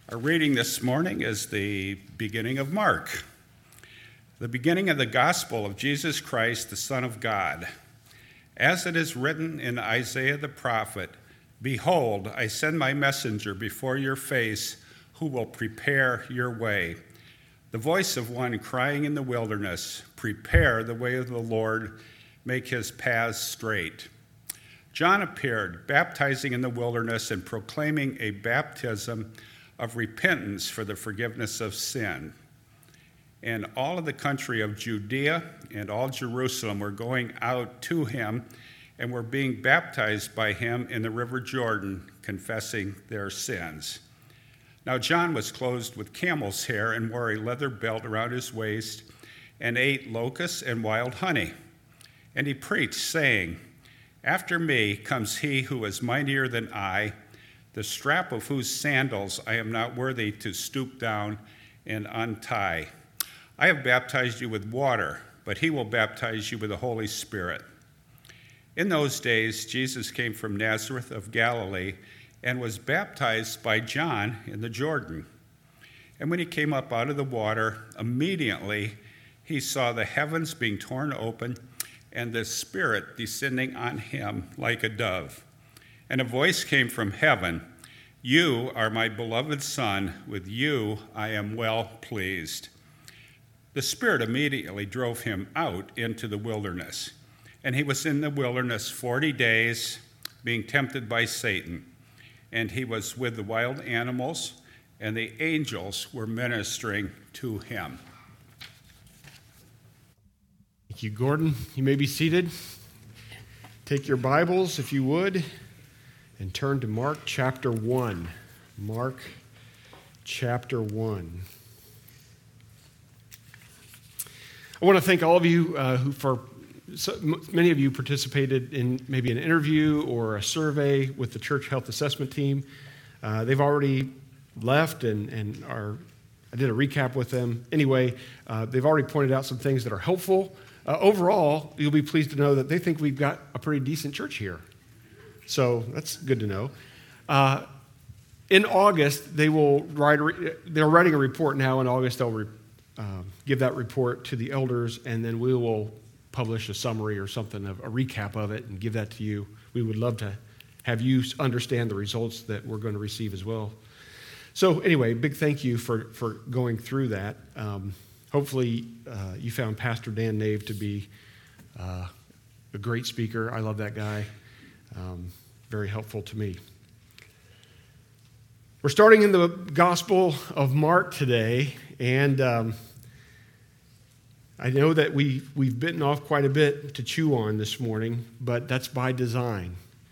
Our reading this morning is the beginning of Mark, the beginning of the gospel of Jesus Christ, the Son of God. As it is written in Isaiah the prophet, "Behold, I send my messenger before your face, who will prepare your way. The voice of one crying in the wilderness, prepare the way of the Lord, make his paths straight." John appeared, baptizing in the wilderness and proclaiming a baptism of repentance for the forgiveness of sin. And all of the country of Judea and all Jerusalem were going out to him and were being baptized by him in the river Jordan, confessing their sins. Now John was clothed with camel's hair and wore a leather belt around his waist and ate locusts and wild honey. And he preached, saying, "After me comes he who is mightier than I, the strap of whose sandals I am not worthy to stoop down and untie. I have baptized you with water, but he will baptize you with the Holy Spirit." In those days, Jesus came from Nazareth of Galilee and was baptized by John in the Jordan. And when he came up out of the water, immediately he saw the heavens being torn open and the Spirit descending on him like a dove. And a voice came from heaven, "You are my beloved Son, with you I am well pleased." The Spirit immediately drove him out into the wilderness. And he was in the wilderness 40 days, being tempted by Satan. And he was with the wild animals, and the angels were ministering to him. Thank you, Gordon. You may be seated. Take your Bibles, if you would, and turn to Mark chapter 1. Mark chapter 1. I want to thank all of you many of you participated in maybe an interview or a survey with the church health assessment team. They've already left and I did a recap with them. Anyway, they've already pointed out some things that are helpful. Overall, you'll be pleased to know that they think we've got a pretty decent church here. So that's good to know. In August, they're writing a report now. In August, they'll give that report to the elders, and then we will publish a summary or something, a recap of it, and give that to you. We would love to have you understand the results that we're going to receive as well. So anyway, big thank you for going through that. Hopefully, you found Pastor Dan Nave to be a great speaker. I love that guy. Very helpful to me. We're starting in the Gospel of Mark today, and I know that we've bitten off quite a bit to chew on this morning, but that's by design.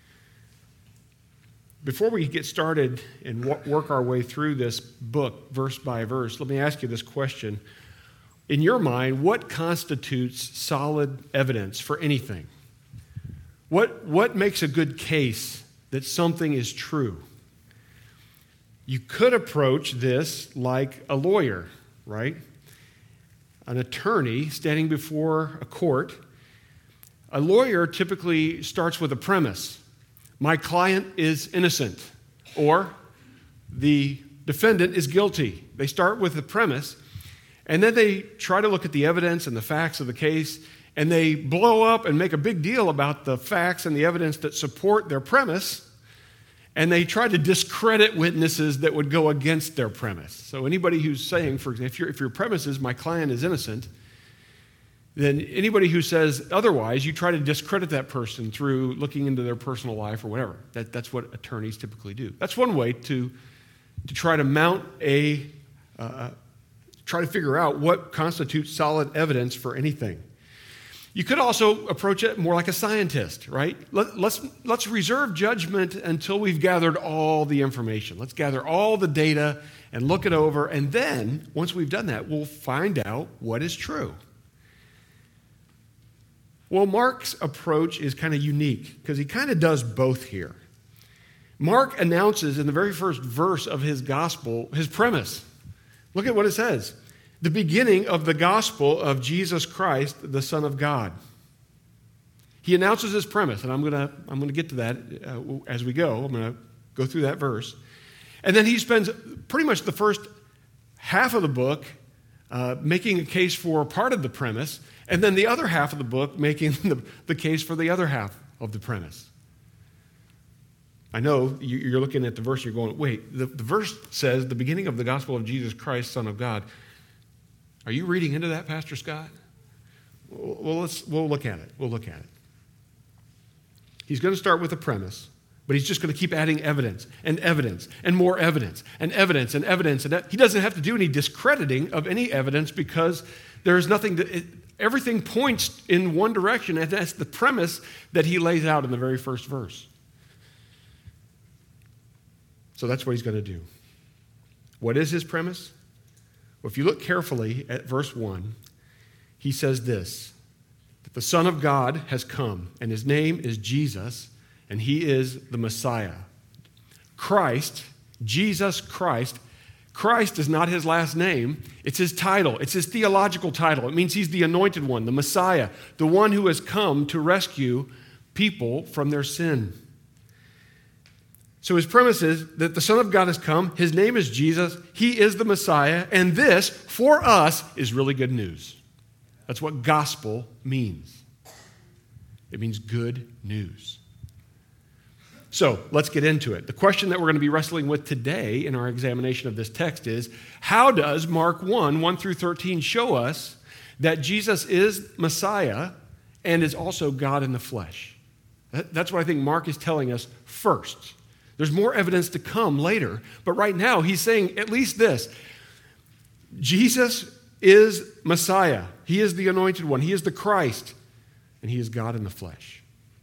Before we get started and work our way through this book, verse by verse, let me ask you this question. In your mind, what constitutes solid evidence for anything? What makes a good case that something is true? You could approach this like a lawyer, right? An attorney standing before a court. A lawyer typically starts with a premise. My client is innocent, or the defendant is guilty. They start with the premise, and then they try to look at the evidence and the facts of the case, and they blow up and make a big deal about the facts and the evidence that support their premise, and they try to discredit witnesses that would go against their premise. So anybody who's saying, for example, if your premise is my client is innocent, then anybody who says otherwise, you try to discredit that person through looking into their personal life or whatever. That's what attorneys typically do. That's one way to try to mount try to figure out what constitutes solid evidence for anything. You could also approach it more like a scientist, right? Let's reserve judgment until we've gathered all the information. Let's gather all the data and look it over, and then, once we've done that, we'll find out what is true. Well, Mark's approach is kind of unique because he kind of does both here. Mark announces in the very first verse of his gospel his premise. Look at what it says. The beginning of the gospel of Jesus Christ, the Son of God. He announces his premise, and I'm going to get to that as we go. I'm going to go through that verse. And then he spends pretty much the first half of the book making a case for part of the premise, and then the other half of the book making the case for the other half of the premise. I know you're looking at the verse, you're going, wait, the verse says, the beginning of the gospel of Jesus Christ, Son of God. Are you reading into that, Pastor Scott? Well, we'll look at it. We'll look at it. He's going to start with a premise, but he's just going to keep adding evidence and more evidence and evidence and evidence. And he doesn't have to do any discrediting of any evidence because there's nothing everything points in one direction, and that's the premise that he lays out in the very first verse. So that's what he's going to do. What is his premise? Well, if you look carefully at verse 1, he says this, that the Son of God has come, and his name is Jesus, and he is the Messiah. Christ, Jesus Christ, Christ is not his last name, it's his title. It's his theological title. It means he's the anointed one, the Messiah, the one who has come to rescue people from their sin. So his premise is that the Son of God has come, his name is Jesus, he is the Messiah, and this, for us, is really good news. That's what gospel means. It means good news. So let's get into it. The question that we're going to be wrestling with today in our examination of this text is, how does Mark 1 through 13 show us that Jesus is Messiah and is also God in the flesh? That's what I think Mark is telling us first. There's more evidence to come later, but right now he's saying at least this. Jesus is Messiah. He is the anointed one. He is the Christ, and he is God in the flesh.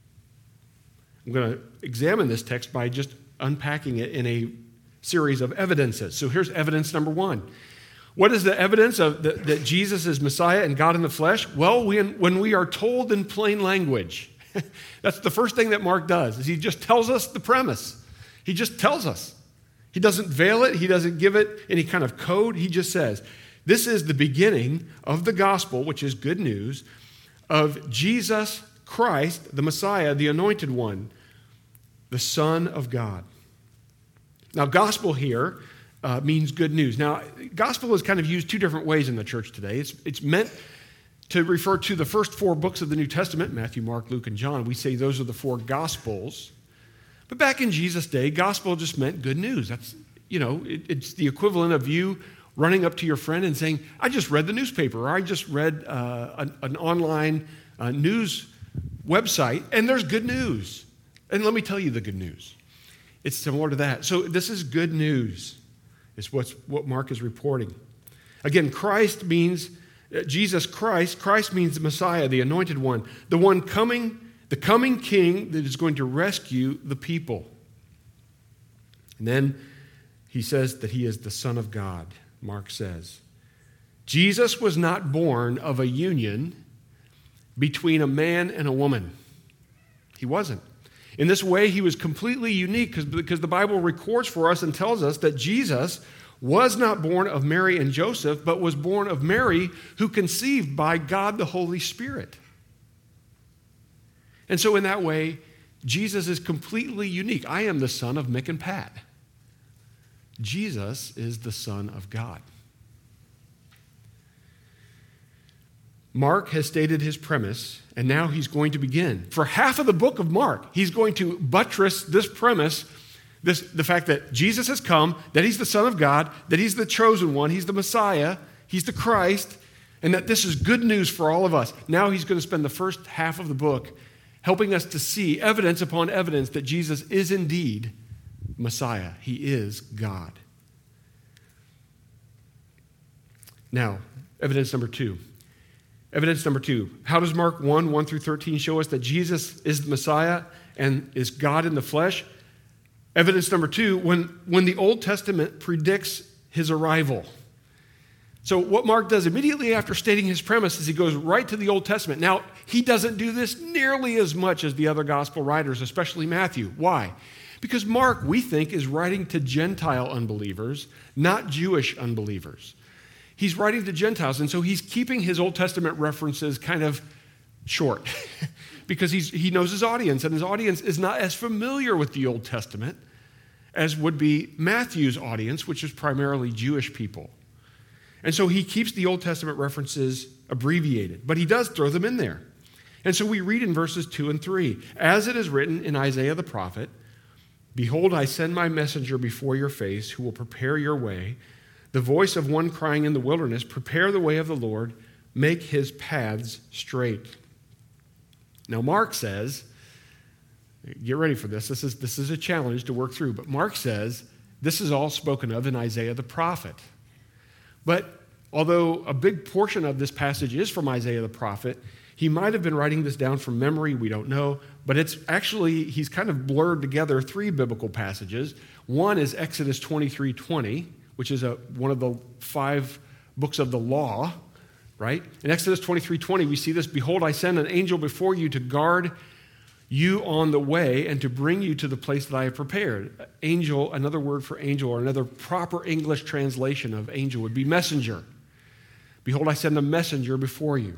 I'm going to examine this text by just unpacking it in a series of evidences. So here's evidence number 1. What is the evidence of that Jesus is Messiah and God in the flesh? Well, when we are told in plain language. That's the first thing that Mark does, is he just tells us the premise. He just tells us. He doesn't veil it. He doesn't give it any kind of code. He just says, this is the beginning of the gospel, which is good news, of Jesus Christ, the Messiah, the anointed one, the Son of God. Now, gospel here means good news. Now, gospel is kind of used two different ways in the church today. It's meant to refer to the first 4 books of the New Testament, Matthew, Mark, Luke, and John. We say those are the 4 gospels. But back in Jesus' day, gospel just meant good news. That's, it's the equivalent of you running up to your friend and saying, I just read the newspaper, or I just read an online news website, and there's good news. And let me tell you the good news. It's similar to that. So this is good news, is what Mark is reporting. Again, Christ means, Jesus Christ. Christ means the Messiah, the anointed one, the one coming, the coming king that is going to rescue the people. And then he says that he is the Son of God, Mark says. Jesus was not born of a union between a man and a woman. He wasn't. In this way, he was completely unique because the Bible records for us and tells us that Jesus was not born of Mary and Joseph, but was born of Mary, who conceived by God the Holy Spirit. And so in that way, Jesus is completely unique. I am the son of Mick and Pat. Jesus is the Son of God. Mark has stated his premise, and now he's going to begin. For half of the book of Mark, he's going to buttress this premise, the fact that Jesus has come, that he's the Son of God, that he's the chosen one, he's the Messiah, he's the Christ, and that this is good news for all of us. Now he's going to spend the first half of the book helping us to see evidence upon evidence that Jesus is indeed Messiah. He is God. Now, evidence number 2. Evidence number 2. How does Mark 1 through 13 show us that Jesus is the Messiah and is God in the flesh? Evidence number 2, when the Old Testament predicts his arrival. So what Mark does immediately after stating his premise is he goes right to the Old Testament. Now, he doesn't do this nearly as much as the other gospel writers, especially Matthew. Why? Because Mark, we think, is writing to Gentile unbelievers, not Jewish unbelievers. He's writing to Gentiles, and so he's keeping his Old Testament references kind of short because he knows his audience, and his audience is not as familiar with the Old Testament as would be Matthew's audience, which is primarily Jewish people. And so he keeps the Old Testament references abbreviated, but he does throw them in there. And so we read in verses 2 and 3, as it is written in Isaiah the prophet, "Behold, I send my messenger before your face, who will prepare your way. The voice of one crying in the wilderness, prepare the way of the Lord, make his paths straight." Now Mark says, get ready for this. This is a challenge to work through. But Mark says this is all spoken of in Isaiah the prophet. But although a big portion of this passage is from Isaiah the prophet, he might have been writing this down from memory. We don't know. But it's actually, he's kind of blurred together three biblical passages. One is Exodus 23:20, which is one of the 5 books of the law, right? In Exodus 23:20, we see this, "Behold, I send an angel before you to guard you on the way and to bring you to the place that I have prepared." Angel, another word for angel, or another proper English translation of angel would be messenger. "Behold, I send a messenger before you."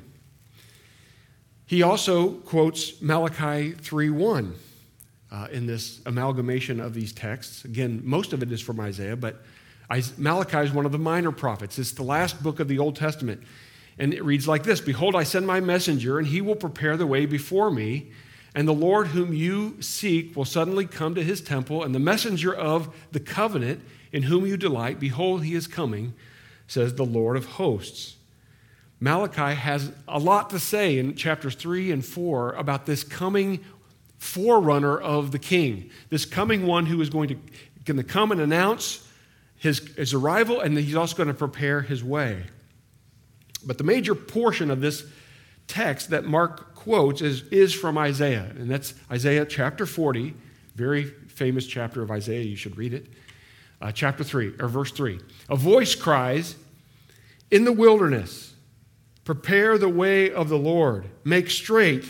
He also quotes Malachi 3:1 in this amalgamation of these texts. Again, most of it is from Isaiah, but Malachi is one of the minor prophets. It's the last book of the Old Testament. And it reads like this, "Behold, I send my messenger, and he will prepare the way before me. And the Lord whom you seek will suddenly come to his temple, and the messenger of the covenant in whom you delight, behold, he is coming, says the Lord of hosts." Malachi has a lot to say in chapters 3 and 4 about this coming forerunner of the king, this coming one who is going to come and announce his arrival, and he's also going to prepare his way. But the major portion of this text that Mark quotes is from Isaiah, and that's Isaiah chapter 40, very famous chapter of Isaiah. You should read it. Chapter 3, or verse 3. "A voice cries, in the wilderness, prepare the way of the Lord, make straight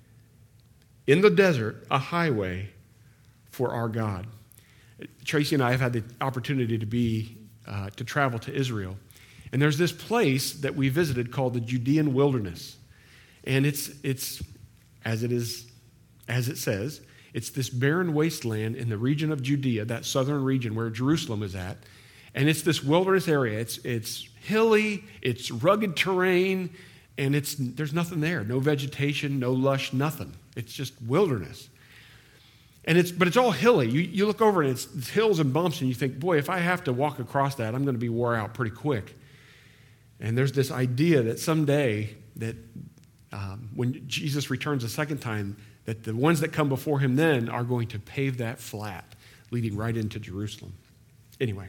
in the desert a highway for our God." Tracy and I have had the opportunity to travel to Israel, and there's this place that we visited called the Judean wilderness. And it's as it says, it's this barren wasteland in the region of Judea, that southern region where Jerusalem is at. And it's this wilderness area. It's hilly, it's rugged terrain, and there's nothing there. No vegetation, no lush, nothing. It's just wilderness. But it's all hilly. You look over and it's hills and bumps, and you think, boy, if I have to walk across that, I'm going to be wore out pretty quick. And there's this idea that someday that when Jesus returns a second time, that the ones that come before him then are going to pave that flat, leading right into Jerusalem. Anyway,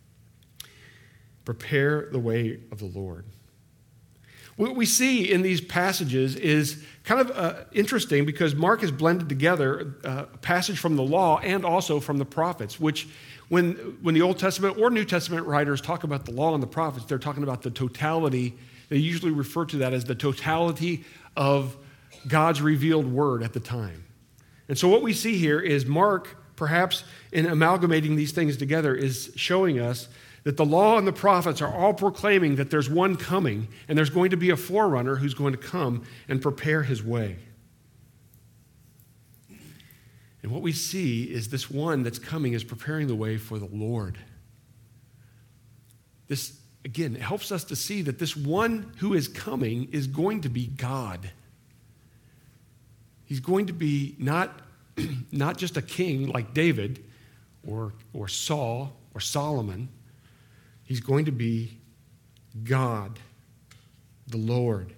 prepare the way of the Lord. What we see in these passages is kind of interesting because Mark has blended together a passage from the law and also from the prophets, which when the Old Testament or New Testament writers talk about the law and the prophets, they're talking about the totality. They usually refer to that as the totality of God's revealed word at the time. And so what we see here is Mark, perhaps in amalgamating these things together, is showing us that the law and the prophets are all proclaiming that there's one coming, and there's going to be a forerunner who's going to come and prepare his way. And what we see is this one that's coming is preparing the way for the Lord. This, again, helps us to see that this one who is coming is going to be God. He's going to be not just a king like David or Saul or Solomon. He's going to be God, the Lord.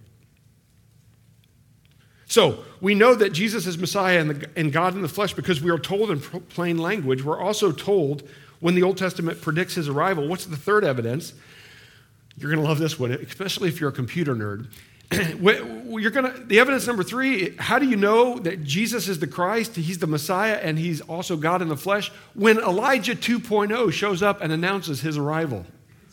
So, we know that Jesus is Messiah and God in the flesh because we are told in plain language. We're also told when the Old Testament predicts his arrival. What's the third evidence? You're going to love this one, especially if you're a computer nerd. The evidence number 3, how do you know that Jesus is the Christ, he's the Messiah, and he's also God in the flesh? When Elijah 2.0 shows up and announces his arrival.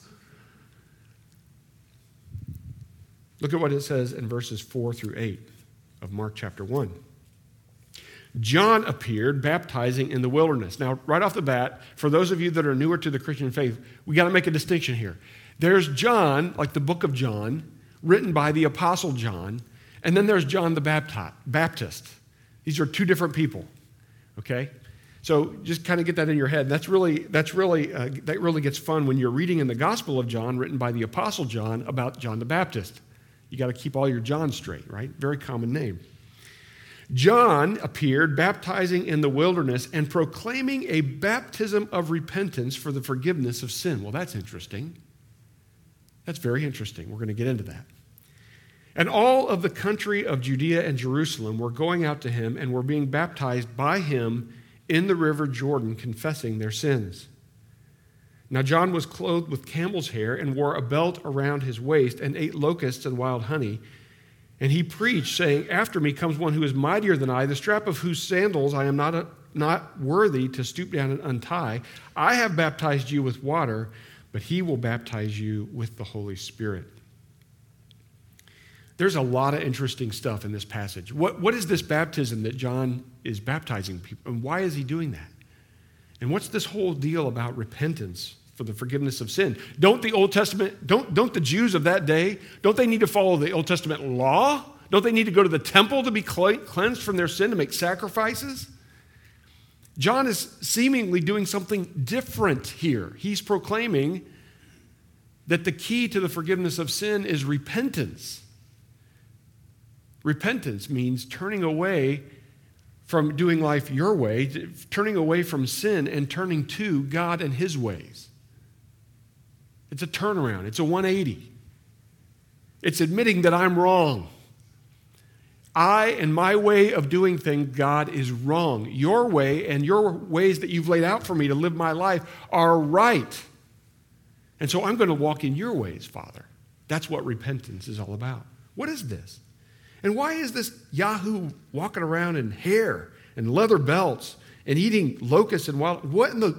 Look at what it says in verses 4 through 8 of Mark chapter 1. John appeared baptizing in the wilderness. Now, right off the bat, for those of you that are newer to the Christian faith, we got to make a distinction here. There's John, like the book of John, written by the Apostle John, and then there's John the Baptist. These are two different people, okay? So just kind of get that in your head. That really gets fun when you're reading in the Gospel of John, written by the Apostle John, about John the Baptist. You got to keep all your Johns straight, right? Very common name. John appeared baptizing in the wilderness and proclaiming a baptism of repentance for the forgiveness of sin. Well, that's interesting. That's very interesting. We're going to get into that. And all of the country of Judea and Jerusalem were going out to him and were being baptized by him in the river Jordan, confessing their sins. Now John was clothed with camel's hair and wore a belt around his waist and ate locusts and wild honey. And he preached, saying, "After me comes one who is mightier than I, the strap of whose sandals I am not worthy to stoop down and untie. I have baptized you with water, but he will baptize you with the Holy Spirit." There's a lot of interesting stuff in this passage. What is this baptism that John is baptizing people, and why is he doing that? And what's this whole deal about repentance for the forgiveness of sin? Don't the Jews of that day, don't they need to follow the Old Testament law? Don't they need to go to the temple to be cleansed from their sin, to make sacrifices? John is seemingly doing something different here. He's proclaiming that the key to the forgiveness of sin is repentance. Repentance means turning away from doing life your way, turning away from sin and turning to God and his ways. It's a turnaround. It's a 180. It's admitting that I'm wrong. I and my way of doing things, God, is wrong. Your way and your ways that you've laid out for me to live my life are right. And so I'm going to walk in your ways, Father. That's what repentance is all about. What is this? And why is this Yahoo walking around in hair and leather belts and eating locusts and wild? What in the...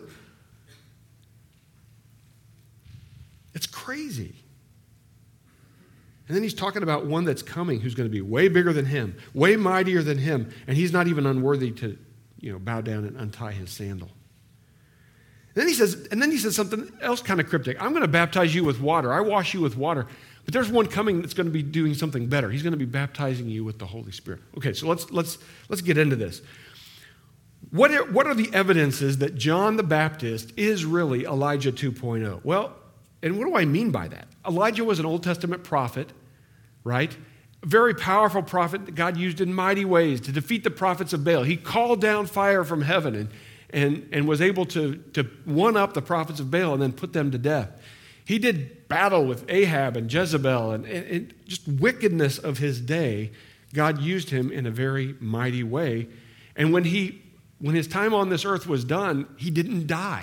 It's crazy. And then he's talking about one that's coming who's going to be way bigger than him, way mightier than him, and he's not even unworthy to, bow down and untie his sandal. And then he says something else kind of cryptic. I'm going to baptize you with water. I wash you with water. But there's one coming that's going to be doing something better. He's going to be baptizing you with the Holy Spirit. Okay, so let's get into this. What are the evidences that John the Baptist is really Elijah 2.0? Well, and what do I mean by that? Elijah was an Old Testament prophet, right? A very powerful prophet that God used in mighty ways to defeat the prophets of Baal. He called down fire from heaven and was able to one-up the prophets of Baal and then put them to death. He did battle with Ahab and Jezebel and just wickedness of his day. God used him in a very mighty way. And when his time on this earth was done, he didn't die.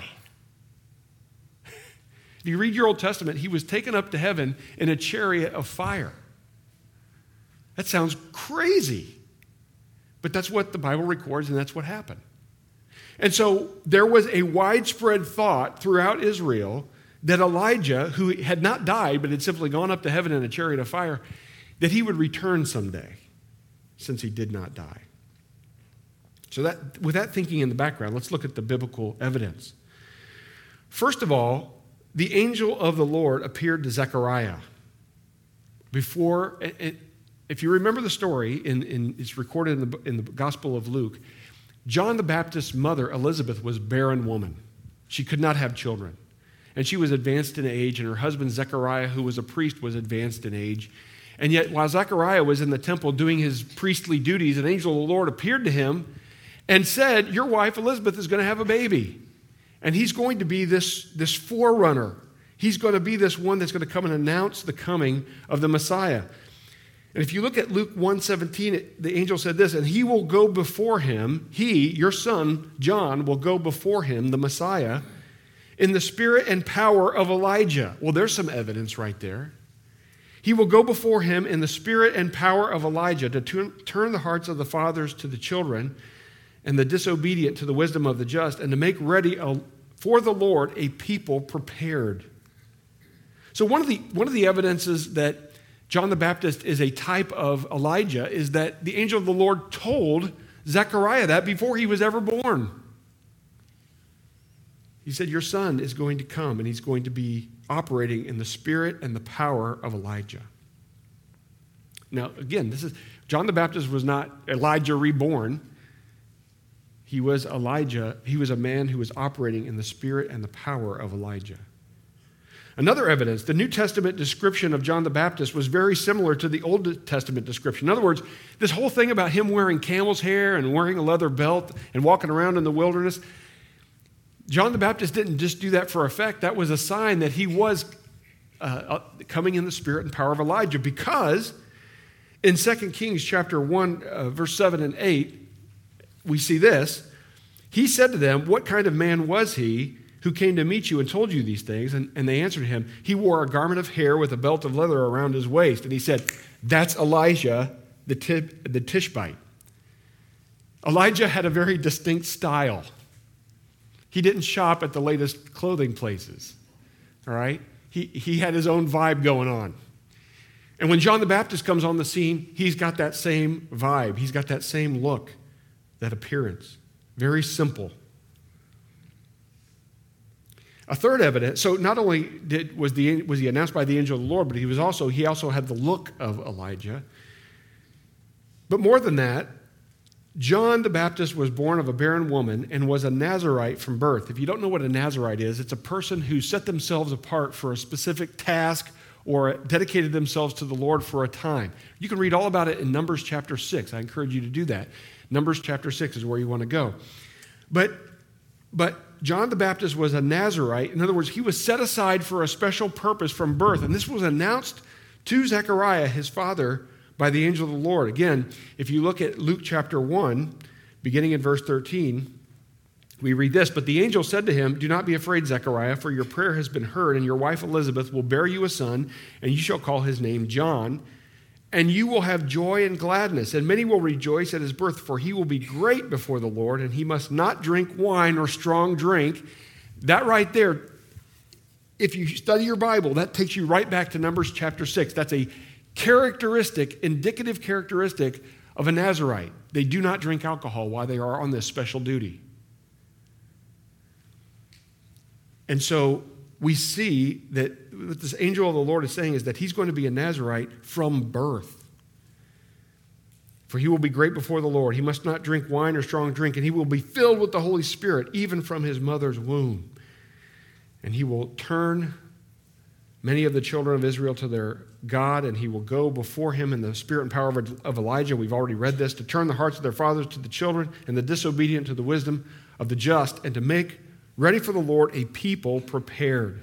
If you read your Old Testament, he was taken up to heaven in a chariot of fire. That sounds crazy. But that's what the Bible records, and that's what happened. And so there was a widespread thought throughout Israel that Elijah, who had not died but had simply gone up to heaven in a chariot of fire, that he would return someday, since he did not die. So with that thinking in the background, let's look at the biblical evidence. First of all, the angel of the Lord appeared to Zechariah. Before, if you remember the story, it's recorded in the Gospel of Luke, John the Baptist's mother, Elizabeth, was a barren woman. She could not have children. And she was advanced in age, and her husband Zechariah, who was a priest, was advanced in age. And yet, while Zechariah was in the temple doing his priestly duties, an angel of the Lord appeared to him and said, "Your wife Elizabeth is going to have a baby. And he's going to be this forerunner. He's going to be this one that's going to come and announce the coming of the Messiah." And if you look at Luke 1:17, the angel said this, "And he will go before him, he, your son, John, will go before him, the Messiah, in the spirit and power of Elijah." Well, there's some evidence right there. He will go before him in the spirit and power of Elijah to turn the hearts of the fathers to the children and the disobedient to the wisdom of the just, and to make ready for the Lord a people prepared. So one of the evidences that John the Baptist is a type of Elijah is that the angel of the Lord told Zechariah that before he was ever born. He said, "Your son is going to come, and he's going to be operating in the spirit and the power of Elijah." Now, again, John the Baptist was not Elijah reborn. he was Elijah. He was a man who was operating in the spirit and the power of Elijah. Another evidence, the New Testament description of John the Baptist was very similar to the Old Testament description. In other words, this whole thing about him wearing camel's hair and wearing a leather belt and walking around in the wilderness, John the Baptist didn't just do that for effect. That was a sign that he was coming in the spirit and power of Elijah, because in 2 Kings chapter 1, verse 7 and 8, we see this. He said to them, "What kind of man was he who came to meet you and told you these things?" And they answered him, "He wore a garment of hair with a belt of leather around his waist." And he said, "That's Elijah the Tishbite." Elijah had a very distinct style. He didn't shop at the latest clothing places, all right? He had his own vibe going on. And when John the Baptist comes on the scene, he's got that same vibe. He's got that same look, that appearance. Very simple. A third evidence, so not only was he announced by the angel of the Lord, but he also had the look of Elijah. But more than that, John the Baptist was born of a barren woman and was a Nazirite from birth. If you don't know what a Nazirite is, it's a person who set themselves apart for a specific task or dedicated themselves to the Lord for a time. You can read all about it in Numbers chapter 6. I encourage you to do that. Numbers chapter 6 is where you want to go. But John the Baptist was a Nazirite. In other words, he was set aside for a special purpose from birth. And this was announced to Zechariah, his father, by the angel of the Lord. Again, if you look at Luke chapter 1, beginning in verse 13, we read this: "But the angel said to him, 'Do not be afraid, Zechariah, for your prayer has been heard, and your wife Elizabeth will bear you a son, and you shall call his name John. And you will have joy and gladness, and many will rejoice at his birth, for he will be great before the Lord, and he must not drink wine or strong drink.'" That right there, if you study your Bible, that takes you right back to Numbers chapter 6. That's a indicative characteristic of a Nazirite. They do not drink alcohol while they are on this special duty. And so we see that what this angel of the Lord is saying is that he's going to be a Nazirite from birth. "For he will be great before the Lord. He must not drink wine or strong drink, and he will be filled with the Holy Spirit, even from his mother's womb. And he will turn many of the children of Israel to their God, and he will go before him in the spirit and power of Elijah." We've already read this. "To turn the hearts of their fathers to the children, and the disobedient to the wisdom of the just, and to make ready for the Lord a people prepared."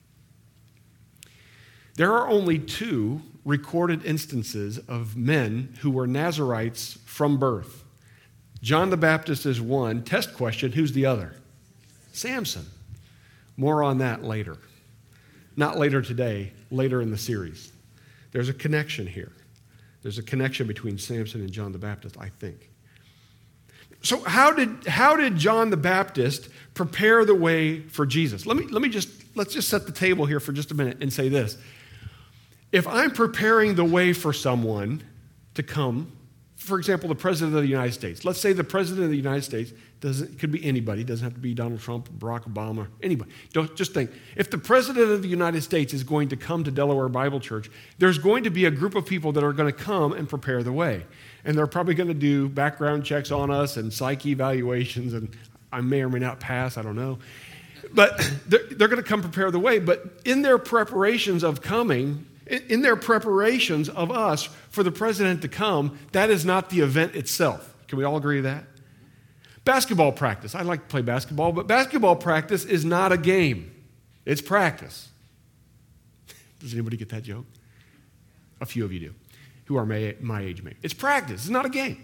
There are only 2 recorded instances of men who were Nazirites from birth. John the Baptist is one. Test question, who's the other? Samson. More on that later. Not later today, later in the series. There's a connection here. There's a connection between Samson and John the Baptist, I think. So how did John the Baptist prepare the way for Jesus? Let's just set the table here for just a minute and say this. If I'm preparing the way for someone to come, for example, the President of the United States. Let's say the President of the United States could be anybody. It doesn't have to be Donald Trump, Barack Obama, anybody. Just think. If the President of the United States is going to come to Delaware Bible Church, there's going to be a group of people that are going to come and prepare the way. And they're probably going to do background checks on us and psych evaluations, and I may or may not pass, I don't know. But they're going to come prepare the way. But in their preparations of coming, in their preparations of us for the president to come, that is not the event itself. Can we all agree to that? Basketball practice. I like to play basketball, but basketball practice is not a game. It's practice. Does anybody get that joke? A few of you do, who are my age mate. It's practice. It's not a game.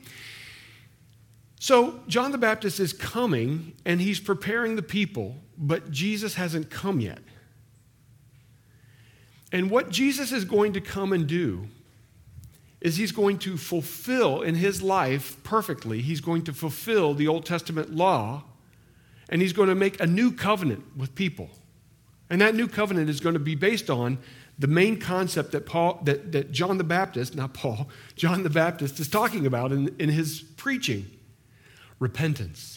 So John the Baptist is coming, and he's preparing the people, but Jesus hasn't come yet. And what Jesus is going to come and do is he's going to fulfill in his life perfectly, he's going to fulfill the Old Testament law, and he's going to make a new covenant with people. And that new covenant is going to be based on the main concept that John the Baptist is talking about in his preaching. Repentance.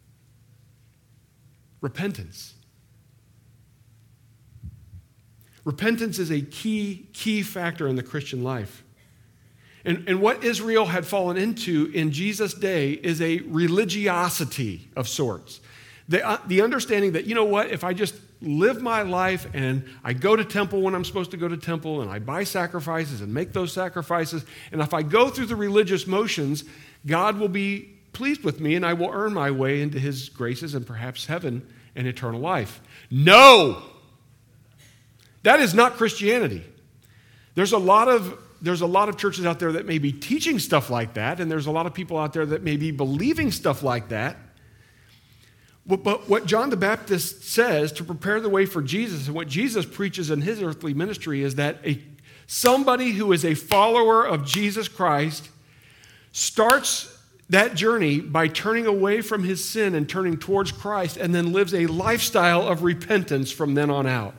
Repentance. Repentance is a key factor in the Christian life. And what Israel had fallen into in Jesus' day is a religiosity of sorts. The understanding that, you know what, if I just live my life and I go to temple when I'm supposed to go to temple and I buy sacrifices and make those sacrifices, and if I go through the religious motions, God will be pleased with me and I will earn my way into his graces and perhaps heaven and eternal life. No! That is not Christianity. There's a lot of churches out there that may be teaching stuff like that, and there's a lot of people out there that may be believing stuff like that. But what John the Baptist says to prepare the way for Jesus, and what Jesus preaches in his earthly ministry, is that somebody who is a follower of Jesus Christ starts that journey by turning away from his sin and turning towards Christ, and then lives a lifestyle of repentance from then on out.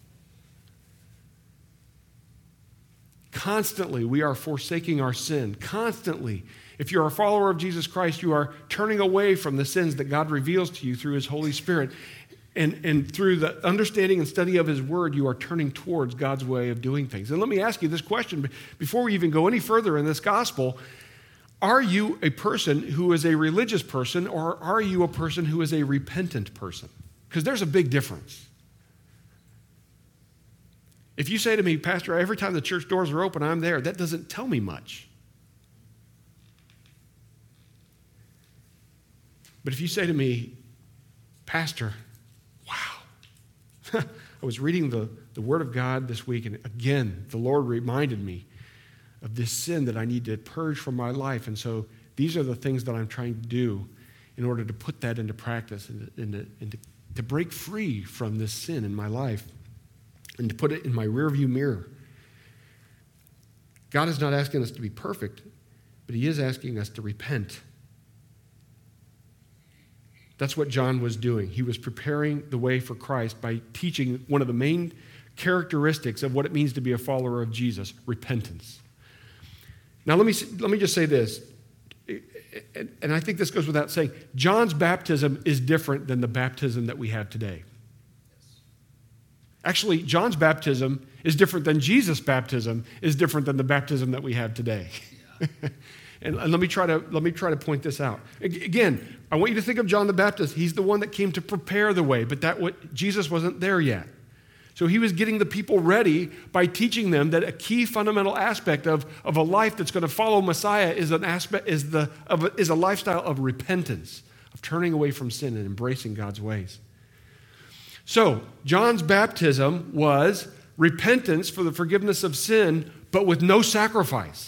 Constantly, we are forsaking our sin. Constantly. If you're a follower of Jesus Christ, you are turning away from the sins that God reveals to you through his Holy Spirit. And through the understanding and study of his word, you are turning towards God's way of doing things. And let me ask you this question before we even go any further in this gospel. Are you a person who is a religious person, or are you a person who is a repentant person? Because there's a big difference. If you say to me, Pastor, every time the church doors are open, I'm there, that doesn't tell me much. But if you say to me, Pastor, wow, I was reading the Word of God this week, and again, the Lord reminded me of this sin that I need to purge from my life. And so these are the things that I'm trying to do in order to put that into practice and to break free from this sin in my life and to put it in my rearview mirror. God is not asking us to be perfect, but he is asking us to repent. That's what John was doing. He was preparing the way for Christ by teaching one of the main characteristics of what it means to be a follower of Jesus, repentance. Now, let me just say this, and I think this goes without saying. John's baptism is different than the baptism that we have today. Actually, John's baptism is different than Jesus' baptism is different than the baptism that we have today. Yeah. And let me try to point this out. Again, I want you to think of John the Baptist. He's the one that came to prepare the way, but Jesus wasn't there yet. So he was getting the people ready by teaching them that a key fundamental aspect of a life that's going to follow Messiah is a lifestyle of repentance, of turning away from sin and embracing God's ways. So John's baptism was repentance for the forgiveness of sin, but with no sacrifice.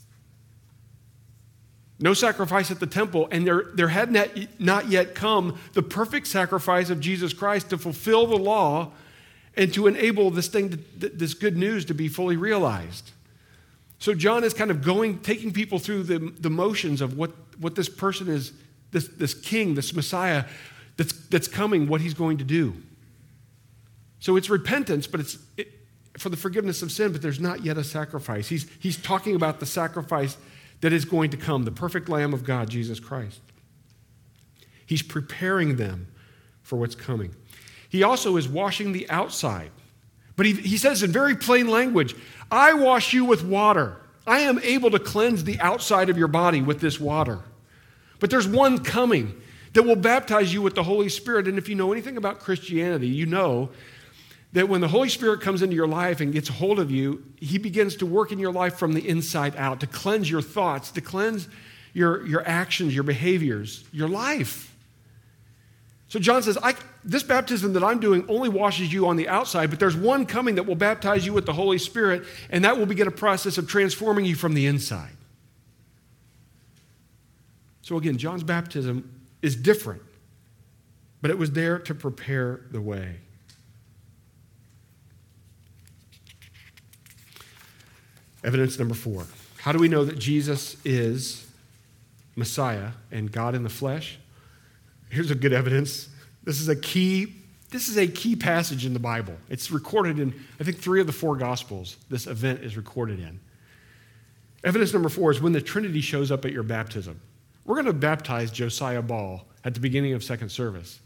No sacrifice at the temple, and there had not yet come the perfect sacrifice of Jesus Christ to fulfill the law and to enable this good news to be fully realized. So John is kind of taking people through the motions of what this person is, this king, this Messiah that's coming, what he's going to do. So it's repentance, but it's for the forgiveness of sin, but there's not yet a sacrifice. He's talking about the sacrifice that is going to come, the perfect Lamb of God, Jesus Christ. He's preparing them for what's coming. He also is washing the outside. But he says in very plain language, I wash you with water. I am able to cleanse the outside of your body with this water. But there's one coming that will baptize you with the Holy Spirit. And if you know anything about Christianity, you know that when the Holy Spirit comes into your life and gets a hold of you, he begins to work in your life from the inside out, to cleanse your thoughts, to cleanse your actions, your behaviors, your life. So John says, this baptism that I'm doing only washes you on the outside, but there's one coming that will baptize you with the Holy Spirit, and that will begin a process of transforming you from the inside. So again, John's baptism is different, but it was there to prepare the way. Evidence number 4. How do we know that Jesus is Messiah and God in the flesh? Here's a good evidence. This is a key passage in the Bible. It's recorded in, I think, 3 of the 4 Gospels this event is recorded in. Evidence number 4 is when the Trinity shows up at your baptism. We're going to baptize Josiah Ball at the beginning of second service.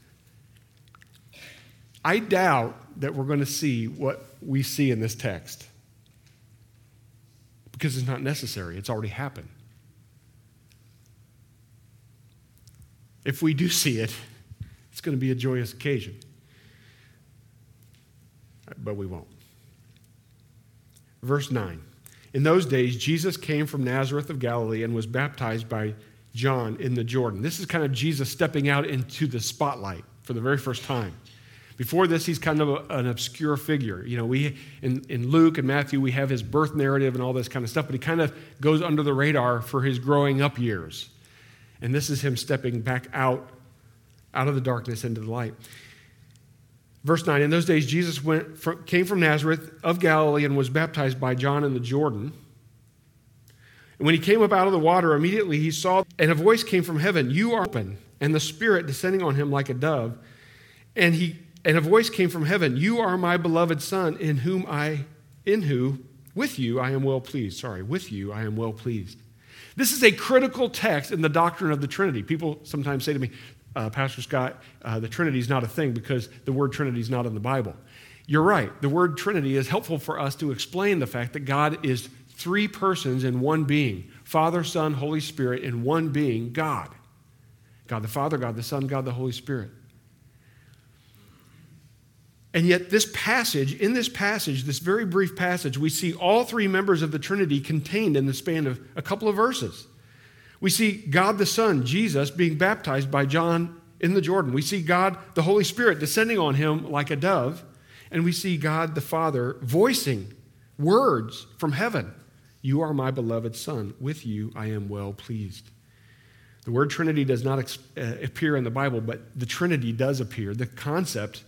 I doubt that we're going to see what we see in this text, because it's not necessary. It's already happened. If we do see it, it's going to be a joyous occasion. But we won't. Verse 9. In those days, Jesus came from Nazareth of Galilee and was baptized by John in the Jordan. This is kind of Jesus stepping out into the spotlight for the very first time. Before this, he's kind of an obscure figure. You know, we in Luke and Matthew, we have his birth narrative and all this kind of stuff, but he kind of goes under the radar for his growing up years. And this is him stepping back out of the darkness into the light. Verse 9, in those days, Jesus came from Nazareth of Galilee and was baptized by John in the Jordan. And when he came up out of the water, immediately he saw, and a voice came from heaven, "You are open," and the Spirit descending on him like a dove. And a voice came from heaven, "You are my beloved Son, with you I am well pleased." With you I am well pleased. This is a critical text in the doctrine of the Trinity. People sometimes say to me, Pastor Scott, the Trinity is not a thing because the word Trinity is not in the Bible. You're right. The word Trinity is helpful for us to explain the fact that God is three persons in one being. Father, Son, Holy Spirit in one being, God. God the Father, God the Son, God the Holy Spirit. And yet in this passage, this very brief passage, we see all three members of the Trinity contained in the span of a couple of verses. We see God the Son, Jesus, being baptized by John in the Jordan. We see God the Holy Spirit descending on him like a dove. And we see God the Father voicing words from heaven. "You are my beloved Son. With you I am well pleased." The word Trinity does not appear in the Bible, but the Trinity does appear. The concept,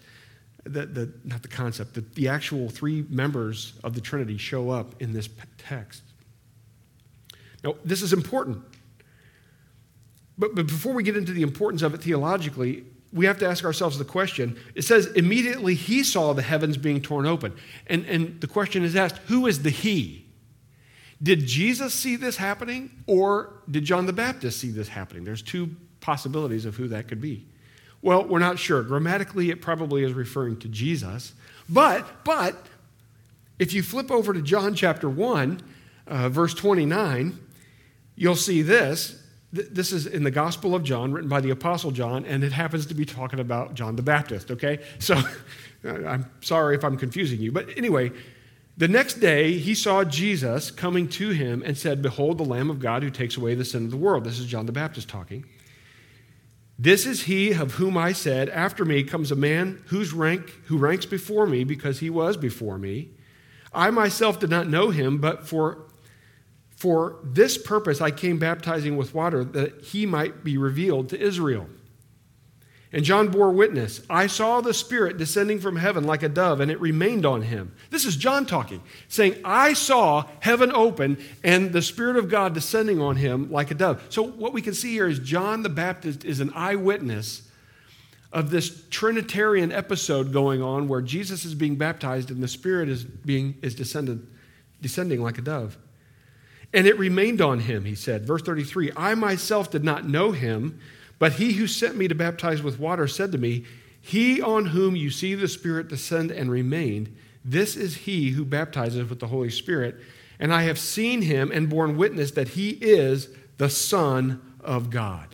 the actual three members of the Trinity show up in this text. Now, this is important. But before we get into the importance of it theologically, we have to ask ourselves the question. It says, immediately he saw the heavens being torn open. And the question is asked, who is the he? Did Jesus see this happening, or did John the Baptist see this happening? There's two possibilities of who that could be. Well, we're not sure. Grammatically, it probably is referring to Jesus. But if you flip over to John chapter 1, verse 29, you'll see this. This is in the Gospel of John, written by the Apostle John, and it happens to be talking about John the Baptist, okay? So I'm sorry if I'm confusing you. But anyway, the next day he saw Jesus coming to him and said, "Behold, the Lamb of God who takes away the sin of the world." This is John the Baptist talking. "This is he of whom I said, after me comes a man who ranks before me because he was before me. I myself did not know him, but for this purpose I came baptizing with water, that he might be revealed to Israel." And John bore witness, "I saw the Spirit descending from heaven like a dove, and it remained on him." This is John talking, saying, "I saw heaven open and the Spirit of God descending on him like a dove." So what we can see here is John the Baptist is an eyewitness of this Trinitarian episode going on where Jesus is being baptized and the Spirit is descending like a dove. "And it remained on him," he said. Verse 33, "I myself did not know him, but he who sent me to baptize with water said to me, 'He on whom you see the Spirit descend and remain, this is he who baptizes with the Holy Spirit. And I have seen him and borne witness that he is the Son of God.'"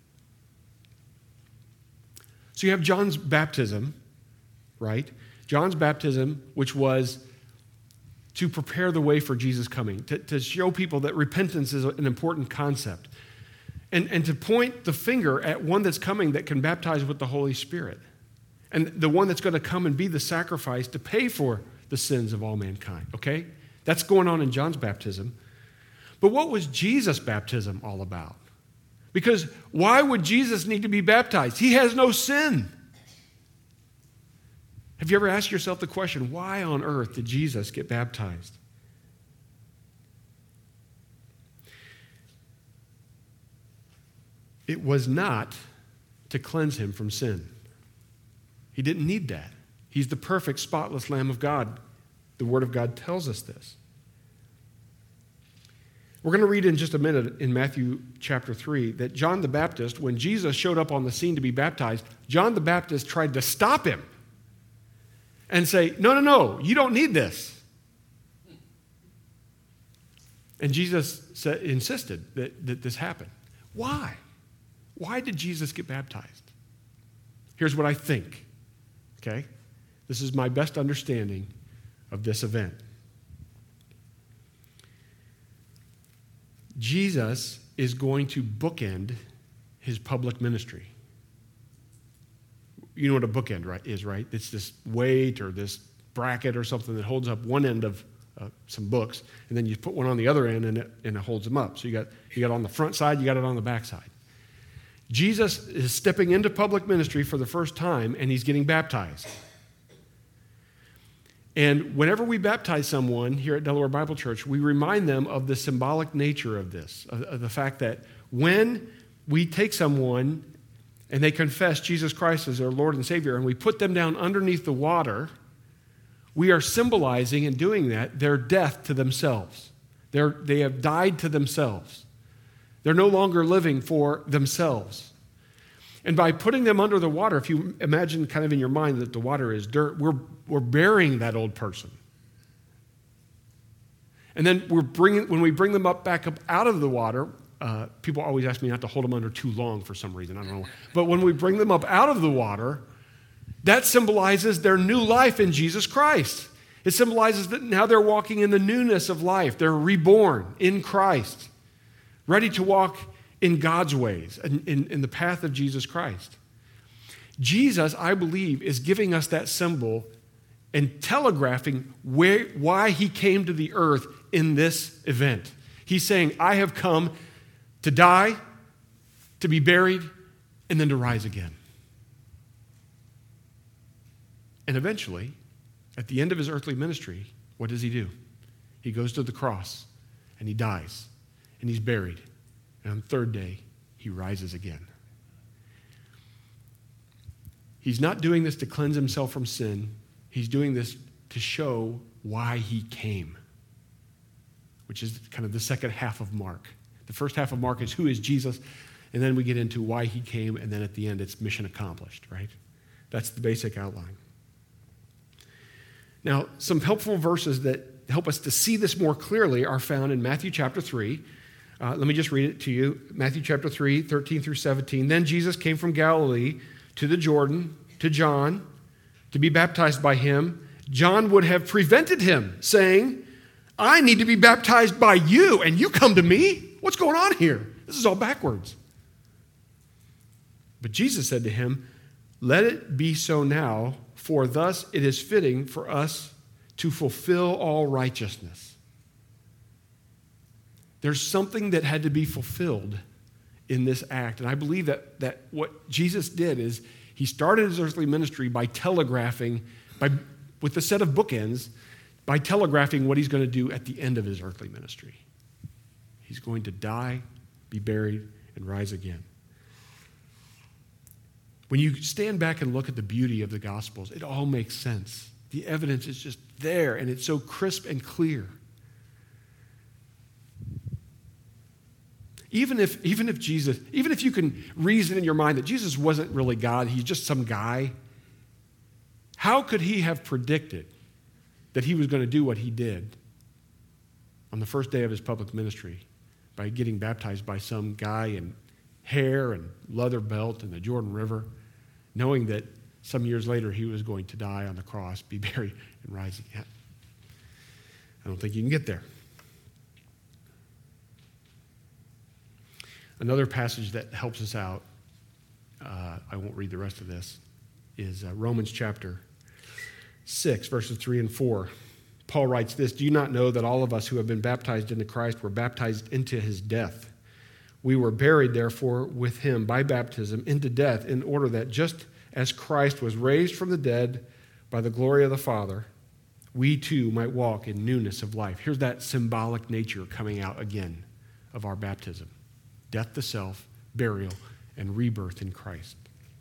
So you have John's baptism, right? John's baptism, which was to prepare the way for Jesus' coming, to show people that repentance is an important concept, and to point the finger at one that's coming that can baptize with the Holy Spirit, and the one that's going to come and be the sacrifice to pay for the sins of all mankind, okay? That's going on in John's baptism. But what was Jesus' baptism all about? Because why would Jesus need to be baptized? He has no sin. Have you ever asked yourself the question, why on earth did Jesus get baptized? It was not to cleanse him from sin. He didn't need that. He's the perfect, spotless Lamb of God. The Word of God tells us this. We're going to read in just a minute in Matthew chapter 3 that John the Baptist, when Jesus showed up on the scene to be baptized, John the Baptist tried to stop him and say, no, you don't need this. And Jesus insisted that this happened. Why? Why did Jesus get baptized? Here's what I think, okay? This is my best understanding of this event. Jesus is going to bookend his public ministry. You know what a bookend is, right? It's this weight or this bracket or something that holds up one end of some books, and then you put one on the other end, and it holds them up. So you got on the front side, you got it on the back side. Jesus is stepping into public ministry for the first time, and he's getting baptized. And whenever we baptize someone here at Delaware Bible Church, we remind them of the symbolic nature of this, of the fact that when we take someone and they confess Jesus Christ as their Lord and Savior, and we put them down underneath the water, we are symbolizing in doing that their death to themselves. They have died to themselves. They're no longer living for themselves. And by putting them under the water, if you imagine kind of in your mind that the water is dirt, we're burying that old person. And then when we bring them back up out of the water, people always ask me not to hold them under too long for some reason, I don't know. But when we bring them up out of the water, that symbolizes their new life in Jesus Christ. It symbolizes that now they're walking in the newness of life. They're reborn in Christ, ready to walk in God's ways, in the path of Jesus Christ. Jesus, I believe, is giving us that symbol and telegraphing why he came to the earth in this event. He's saying, I have come to die, to be buried, and then to rise again. And eventually, at the end of his earthly ministry, what does he do? He goes to the cross, and he dies, and he's buried. And on the third day, he rises again. He's not doing this to cleanse himself from sin. He's doing this to show why he came, which is kind of the second half of Mark. The first half of Mark is who is Jesus, and then we get into why he came, and then at the end it's mission accomplished, right? That's the basic outline. Now, some helpful verses that help us to see this more clearly are found in Matthew chapter 3. Let me just read it to you. Matthew chapter 3, 13 through 17. Then Jesus came from Galilee to the Jordan, to John, to be baptized by him. John would have prevented him, saying, I need to be baptized by you, and you come to me? What's going on here? This is all backwards. But Jesus said to him, let it be so now, for thus it is fitting for us to fulfill all righteousness. There's something that had to be fulfilled in this act. And I believe that what Jesus did is he started his earthly ministry by telegraphing, with a set of bookends, by telegraphing what he's going to do at the end of his earthly ministry. He's going to die, be buried, and rise again. When you stand back and look at the beauty of the Gospels, it all makes sense. The evidence is just there, and it's so crisp and clear. Even if you can reason in your mind that Jesus wasn't really God, he's just some guy, how could he have predicted that he was going to do what he did on the first day of his public ministry by getting baptized by some guy in hair and leather belt in the Jordan River, knowing that some years later he was going to die on the cross, be buried, and rise again? I don't think you can get there. Another passage that helps us out, I won't read the rest of this, is Romans chapter 6, verses 3 and 4. Paul writes this, do you not know that all of us who have been baptized into Christ were baptized into his death? We were buried, therefore, with him by baptism into death, in order that just as Christ was raised from the dead by the glory of the Father, we too might walk in newness of life. Here's that symbolic nature coming out again of our baptism. Death to self, burial, and rebirth in Christ.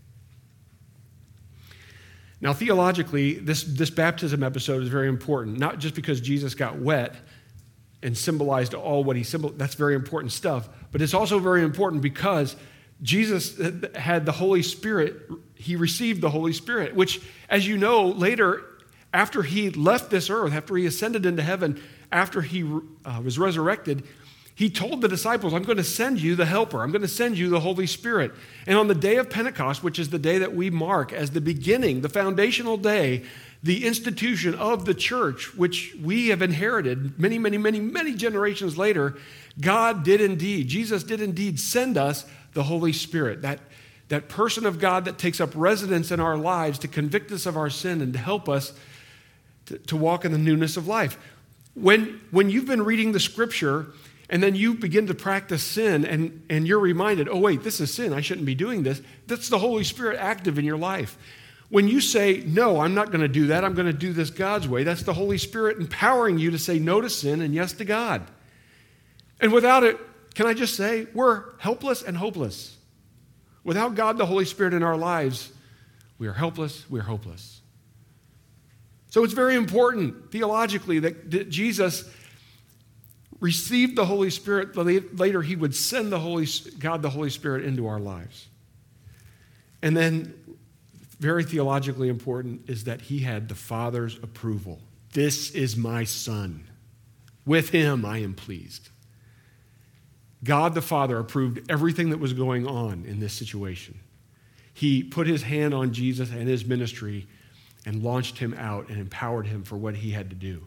Now, theologically, this baptism episode is very important, not just because Jesus got wet and symbolized all what he symbolized. That's very important stuff. But it's also very important because Jesus had the Holy Spirit. He received the Holy Spirit, which, as you know, later, After he left this earth, after he ascended into heaven, after he was resurrected, he told the disciples, I'm going to send you the Helper. I'm going to send you the Holy Spirit. And on the day of Pentecost, which is the day that we mark as the beginning, the foundational day, the institution of the church, which we have inherited many, many, many, many generations later, Jesus did indeed send us the Holy Spirit, that person of God that takes up residence in our lives to convict us of our sin and to help us to walk in the newness of life. When you've been reading the Scripture and then you begin to practice sin and you're reminded, oh wait, this is sin, I shouldn't be doing this, that's the Holy Spirit active in your life. When you say, no, I'm not going to do that, I'm going to do this God's way, that's the Holy Spirit empowering you to say no to sin and yes to God. And without it, can I just say, we're helpless and hopeless. Without God, the Holy Spirit in our lives, we are helpless, we're hopeless. So it's very important theologically that Jesus received the Holy Spirit. Later, he would send God the Holy Spirit into our lives. And then, very theologically important, is that he had the Father's approval. This is my Son. With him I am pleased. God the Father approved everything that was going on in this situation. He put his hand on Jesus and his ministry and launched him out and empowered him for what he had to do.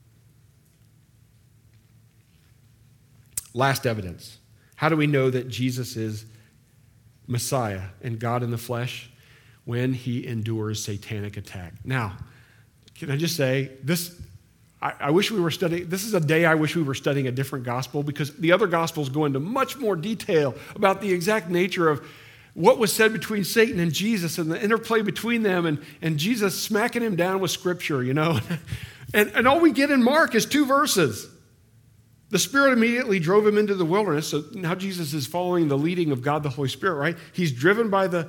Last evidence. How do we know that Jesus is Messiah and God in the flesh? When he endures satanic attack. Now, can I just say, I wish we were studying, this is a day I wish we were studying a different gospel, because the other gospels go into much more detail about the exact nature of what was said between Satan and Jesus and the interplay between them and Jesus smacking him down with Scripture, you know. And all we get in Mark is 2 verses. The Spirit immediately drove him into the wilderness. So now Jesus is following the leading of God the Holy Spirit, right? He's driven by the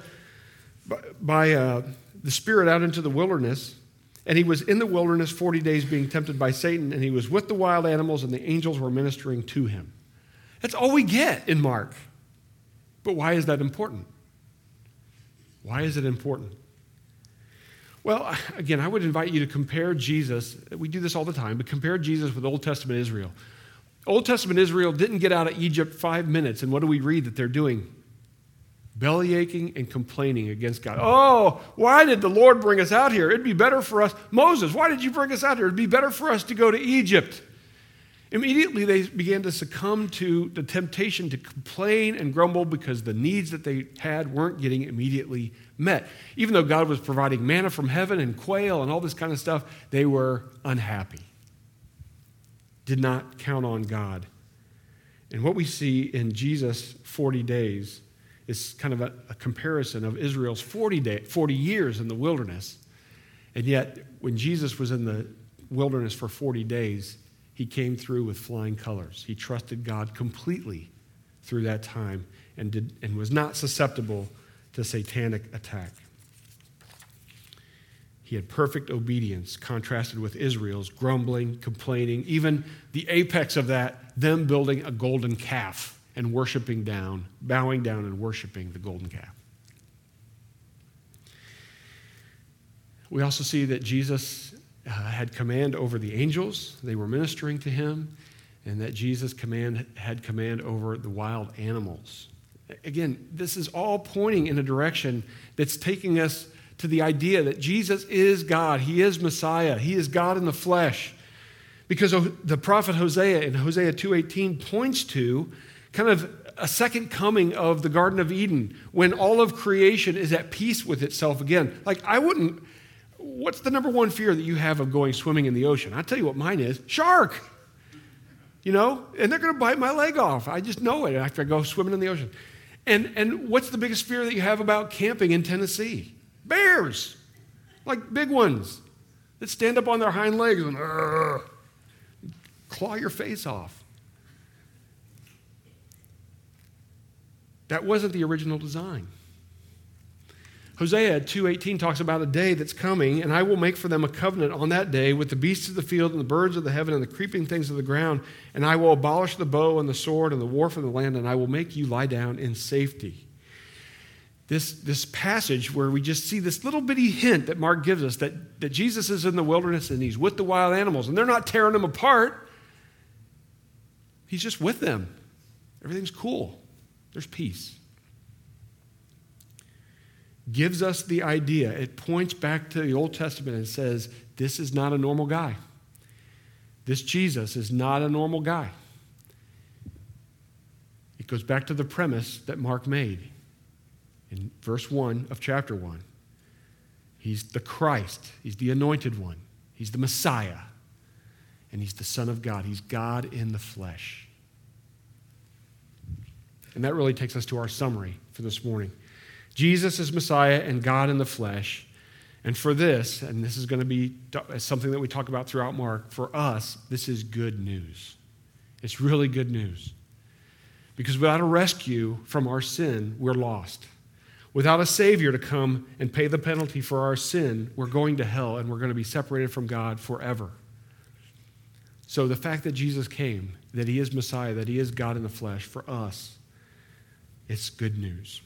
Spirit out into the wilderness. And he was in the wilderness 40 days being tempted by Satan, and he was with the wild animals, and the angels were ministering to him. That's all we get in Mark. But why is that important? Why is it important? Well, again, I would invite you to compare Jesus. We do this all the time, but compare Jesus with Old Testament Israel. Old Testament Israel didn't get out of Egypt 5 minutes, and what do we read that they're doing? Bellyaching and complaining against God. Oh, why did the Lord bring us out here? It'd be better for us. Moses, why did you bring us out here? It'd be better for us to go to Egypt. Immediately they began to succumb to the temptation to complain and grumble because the needs that they had weren't getting immediately met. Even though God was providing manna from heaven and quail and all this kind of stuff, they were unhappy. Did not count on God. And what we see in Jesus' 40 days is kind of a comparison of Israel's 40 years in the wilderness. And yet, when Jesus was in the wilderness for 40 days, he came through with flying colors. He trusted God completely through that time and was not susceptible to satanic attack. He had perfect obedience, contrasted with Israel's grumbling, complaining, even the apex of that, them building a golden calf and bowing down and worshiping the golden calf. We also see that Jesus had command over the angels. They were ministering to him, and that Jesus had command over the wild animals. Again, this is all pointing in a direction that's taking us to the idea that Jesus is God. He is Messiah. He is God in the flesh. Because the prophet Hosea in Hosea 2:18 points to kind of a second coming of the Garden of Eden when all of creation is at peace with itself again. What's the number one fear that you have of going swimming in the ocean? I'll tell you what mine is. Shark! You know, and they're going to bite my leg off. I just know it after I go swimming in the ocean. And what's the biggest fear that you have about camping in Tennessee? Bears! Like big ones that stand up on their hind legs and claw your face off. That wasn't the original design. Hosea 2:18 talks about a day that's coming, and I will make for them a covenant on that day with the beasts of the field and the birds of the heaven and the creeping things of the ground, and I will abolish the bow and the sword and the war from the land, and I will make you lie down in safety. this passage where we just see this little bitty hint that Mark gives us that Jesus is in the wilderness and he's with the wild animals, and they're not tearing him apart. He's just with them. Everything's cool. There's peace. Gives us the idea. It points back to the Old Testament and says, this is not a normal guy. This Jesus is not a normal guy. It goes back to the premise that Mark made in verse 1 of chapter 1. He's the Christ. He's the anointed one. He's the Messiah. And he's the Son of God. He's God in the flesh. And that really takes us to our summary for this morning. Jesus is Messiah and God in the flesh. And for this, and this is going to be something that we talk about throughout Mark, for us, this is good news. It's really good news. Because without a rescue from our sin, we're lost. Without a Savior to come and pay the penalty for our sin, we're going to hell and we're going to be separated from God forever. So the fact that Jesus came, that he is Messiah, that he is God in the flesh, for us, it's good news.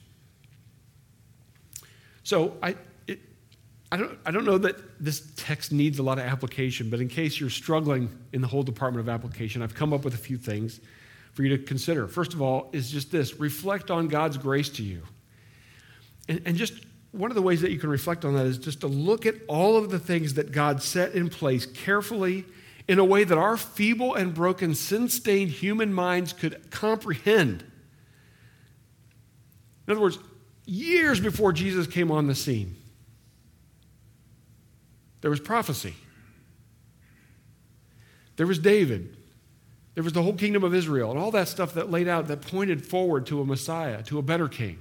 So I don't know that this text needs a lot of application, but in case you're struggling in the whole department of application, I've come up with a few things for you to consider. First of all is just this: reflect on God's grace to you. And just one of the ways that you can reflect on that is just to look at all of the things that God set in place carefully in a way that our feeble and broken, sin-stained human minds could comprehend. In other words, years before Jesus came on the scene, there was prophecy. There was David. There was the whole kingdom of Israel and all that stuff that laid out, that pointed forward to a Messiah, to a better king.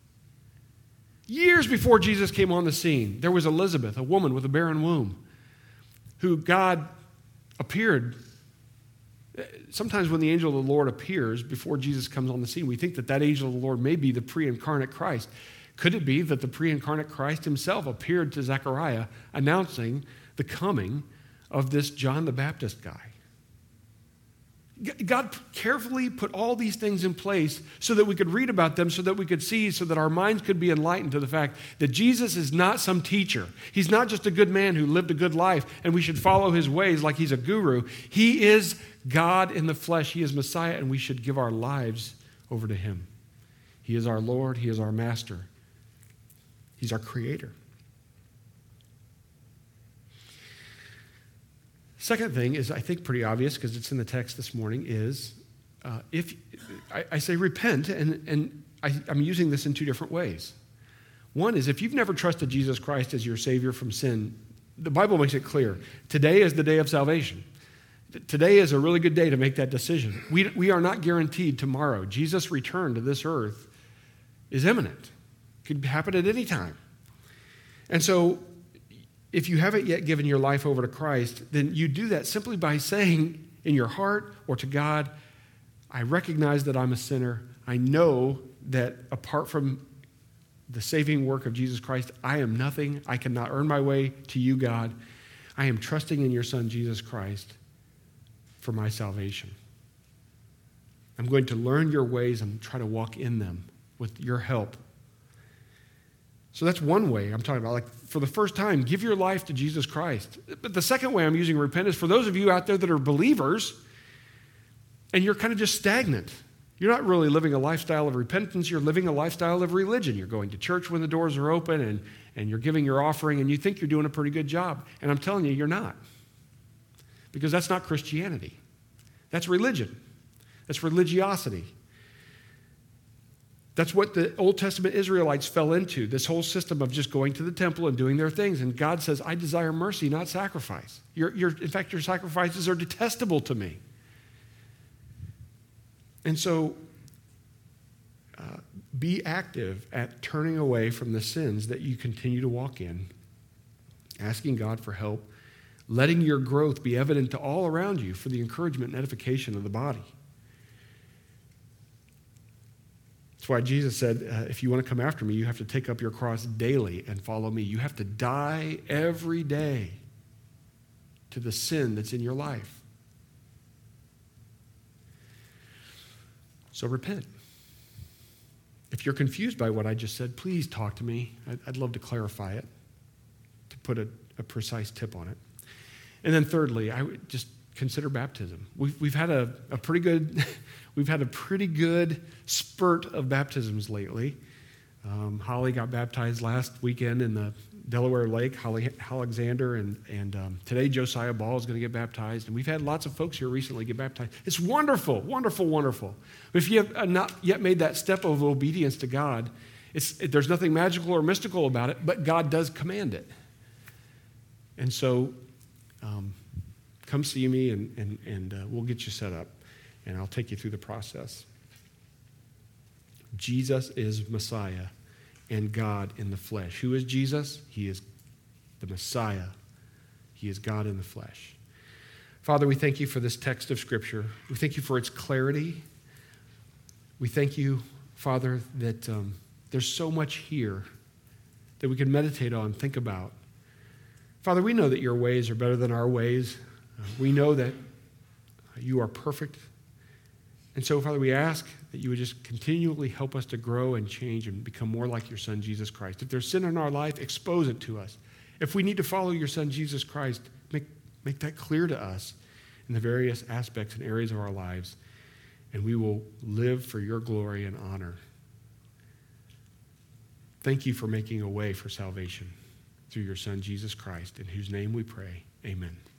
Years before Jesus came on the scene, there was Elizabeth, a woman with a barren womb, who God appeared. Sometimes when the angel of the Lord appears before Jesus comes on the scene, we think that that angel of the Lord may be the pre-incarnate Christ. Could it be that the pre-incarnate Christ himself appeared to Zechariah announcing the coming of this John the Baptist guy? God carefully put all these things in place so that we could read about them, so that we could see, so that our minds could be enlightened to the fact that Jesus is not some teacher. He's not just a good man who lived a good life and we should follow his ways like he's a guru. He is God in the flesh. He is Messiah, and we should give our lives over to him. He is our Lord. He is our master. He's our creator. Second thing is, I think, pretty obvious because it's in the text this morning, is if I say repent, and I'm using this in two different ways. One is, if you've never trusted Jesus Christ as your Savior from sin, the Bible makes it clear. Today is the day of salvation. Today is a really good day to make that decision. We are not guaranteed tomorrow. Jesus' return to this earth is imminent. It could happen at any time. And so, if you haven't yet given your life over to Christ, then you do that simply by saying in your heart or to God, I recognize that I'm a sinner. I know that apart from the saving work of Jesus Christ, I am nothing. I cannot earn my way to you, God. I am trusting in your Son, Jesus Christ, for my salvation. I'm going to learn your ways and try to walk in them with your help. So that's one way I'm talking about. Like, for the first time, give your life to Jesus Christ. But the second way I'm using repent is for those of you out there that are believers and you're kind of just stagnant. You're not really living a lifestyle of repentance. You're living a lifestyle of religion. You're going to church when the doors are open and you're giving your offering and you think you're doing a pretty good job. And I'm telling you, you're not. Because that's not Christianity. That's religion. That's religiosity. That's what the Old Testament Israelites fell into, this whole system of just going to the temple and doing their things. And God says, I desire mercy, not sacrifice. In fact, your sacrifices are detestable to me. And so, be active at turning away from the sins that you continue to walk in, asking God for help, letting your growth be evident to all around you for the encouragement and edification of the body. That's why Jesus said, if you want to come after me, you have to take up your cross daily and follow me. You have to die every day to the sin that's in your life. So repent. If you're confused by what I just said, please talk to me. I'd love to clarify it, to put a precise tip on it. And then thirdly, I would just consider baptism. We've had a pretty good we've had a pretty good spurt of baptisms lately. Holly got baptized last weekend in the Delaware Lake, Holly Alexander, and today Josiah Ball is going to get baptized. And we've had lots of folks here recently get baptized. It's wonderful, wonderful, wonderful. But if you have not yet made that step of obedience to God, there's nothing magical or mystical about it, but God does command it. And so come see me, and we'll get you set up, and I'll take you through the process. Jesus is Messiah and God in the flesh. Who is Jesus? He is the Messiah. He is God in the flesh. Father, we thank you for this text of Scripture. We thank you for its clarity. We thank you, Father, that there's so much here that we can meditate on, think about. Father, we know that your ways are better than our ways. We know that you are perfect. And so, Father, we ask that you would just continually help us to grow and change and become more like your Son, Jesus Christ. If there's sin in our life, expose it to us. If we need to follow your Son, Jesus Christ, make that clear to us in the various aspects and areas of our lives, and we will live for your glory and honor. Thank you for making a way for salvation through your Son, Jesus Christ, in whose name we pray. Amen.